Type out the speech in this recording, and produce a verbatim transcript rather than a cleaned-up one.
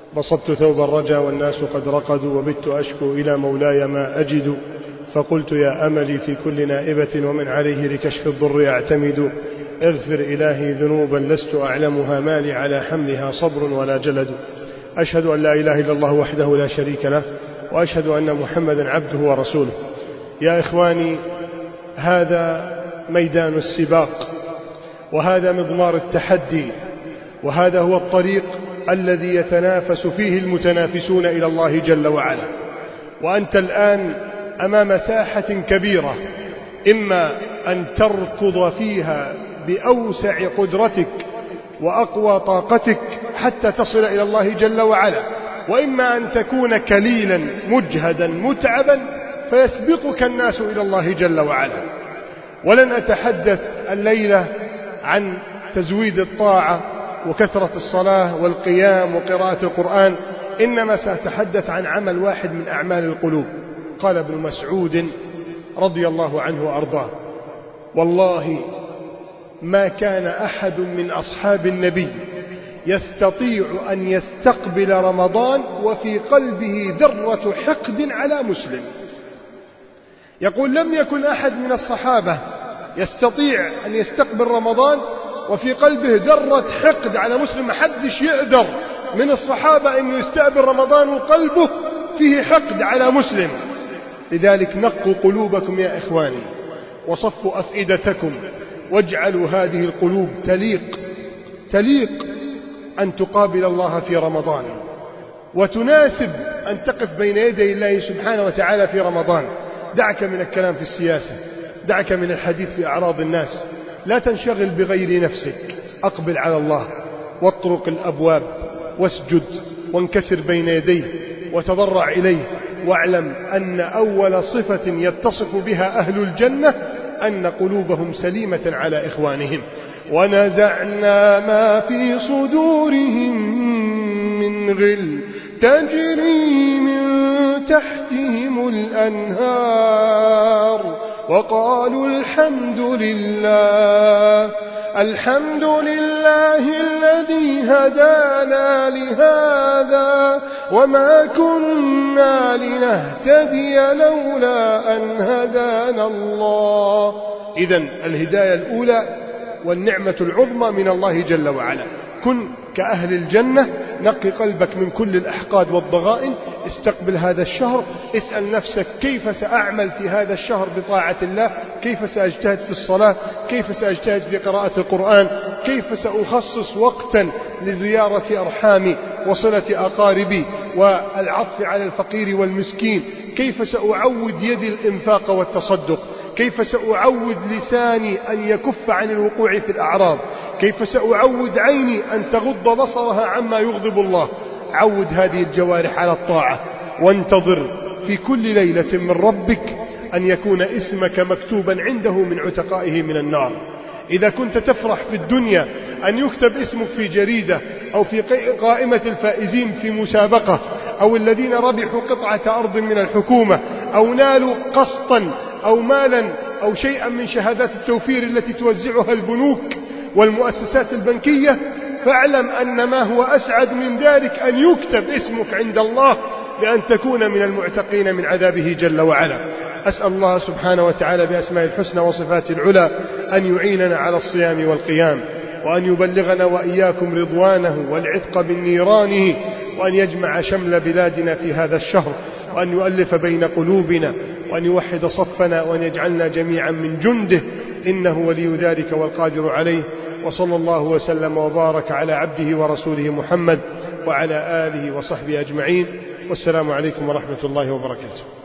بسطت ثوب الرجا والناس قد رقدوا، وبت أشكو إلى مولاي ما أجد، فقلت يا أملي في كل نائبة ومن عليه لكشف الضر أعتمد، اغفر إلهي ذنوبا لست أعلمها، ما لي على حملها صبر ولا جلد. أشهد أن لا إله إلا الله وحده لا شريك له، وأشهد أن محمدا عبده ورسوله. يا إخواني، هذا ميدان السباق، وهذا مضمار التحدي، وهذا هو الطريق الذي يتنافس فيه المتنافسون إلى الله جل وعلا. وأنت الآن أمام ساحة كبيرة، إما أن تركض فيها بأوسع قدرتك وأقوى طاقتك حتى تصل إلى الله جل وعلا، وإما أن تكون كليلا مجهدا متعبا فيسبقك الناس إلى الله جل وعلا. ولن أتحدث الليلة عن تزويد الطاعة وكثرة الصلاة والقيام وقراءة القرآن، إنما سأتحدث عن عمل واحد من أعمال القلوب. قال ابن مسعود رضي الله عنه وأرضاه: والله ما كان أحد من أصحاب النبي يستطيع أن يستقبل رمضان وفي قلبه ذرة حقد على مسلم. يقول: لم يكن أحد من الصحابة يستطيع أن يستقبل رمضان وفي قلبه ذرة حقد على مسلم. ما حدش يقدر من الصحابة أن يستقبل رمضان وقلبه فيه حقد على مسلم. لذلك نقوا قلوبكم يا إخواني، وصفوا أفئدتكم، واجعلوا هذه القلوب تليق تليق أن تقابل الله في رمضان، وتناسب أن تقف بين يدي الله سبحانه وتعالى في رمضان. دعك من الكلام في السياسة، دعك من الحديث في أعراض الناس، لا تنشغل بغير نفسك، أقبل على الله واطرق الأبواب واسجد وانكسر بين يديه وتضرع إليه، واعلم أن أول صفة يتصف بها أهل الجنة أن قلوبهم سليمة على إخوانهم. ونزعنا ما في صدورهم من غل تجري من تحتهم الأنهار وقالوا الحمد لله الحمد لله الذي هدانا لهذا وما كنا لنهتدي لولا أن هدانا الله. إذن الهداية الأولى والنعمة العظمى من الله جل وعلا. كن كأهل الجنة، نقي قلبك من كل الأحقاد والضغائن، استقبل هذا الشهر، اسأل نفسك: كيف سأعمل في هذا الشهر بطاعة الله؟ كيف سأجتهد في الصلاة؟ كيف سأجتهد في قراءة القرآن؟ كيف سأخصص وقتا لزيارة أرحامي وصلة أقاربي والعطف على الفقير والمسكين؟ كيف سأعود يدي الإنفاق والتصدق؟ كيف سأعود لساني أن يكف عن الوقوع في الأعراض؟ كيف سأعود عيني أن تغض بصرها عما يغضب الله؟ عود هذه الجوارح على الطاعة، وانتظر في كل ليلة من ربك أن يكون اسمك مكتوبا عنده من عتقائه من النار. إذا كنت تفرح في الدنيا أن يكتب اسمك في جريدة أو في قائمة الفائزين في مسابقة، أو الذين ربحوا قطعة أرض من الحكومة، أو نالوا قسطا أو مالا أو شيئا من شهادات التوفير التي توزعها البنوك والمؤسسات البنكية، فاعلم أن ما هو أسعد من ذلك أن يكتب اسمك عند الله لأن تكون من المعتقين من عذابه جل وعلا. أسأل الله سبحانه وتعالى بأسماء الحسنى وصفات العلى أن يعيننا على الصيام والقيام، وأن يبلغنا وإياكم رضوانه والعتق من نيرانه، وأن يجمع شمل بلادنا في هذا الشهر، وأن يؤلف بين قلوبنا، وأن يوحد صفنا، وأن يجعلنا جميعا من جنده، إنه ولي ذلك والقادر عليه. وصلى الله وسلم وبارك على عبده ورسوله محمد وعلى آله وصحبه أجمعين، والسلام عليكم ورحمة الله وبركاته.